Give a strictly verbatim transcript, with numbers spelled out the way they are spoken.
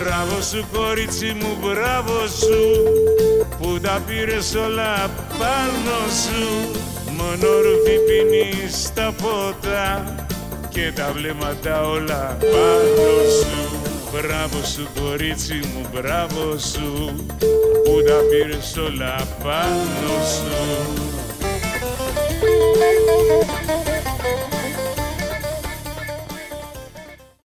Μπράβο σου κορίτσι μου, μπράβο σου, που τα πήρες όλα πάνω σου. Μόνο ρουφί πίνεις τα ποτά και τα βλέμματα όλα πάνω σου. Μπράβο σου κορίτσι μου, μπράβο σου, που τα πήρες όλα πάνω σου.